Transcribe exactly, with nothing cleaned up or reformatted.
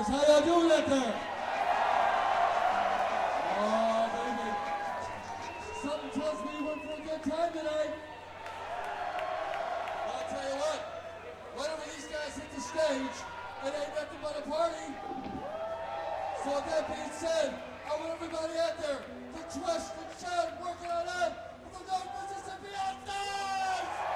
Texas. How y'all doing out there? Oh, baby. Something tells me we're for a good time tonight. I'll tell you what. Whenever these guys hit the stage, it ain't nothing but a party. So with that being said, I want everybody out there to twist and shout, working on out with the North Mississippi All-Stars!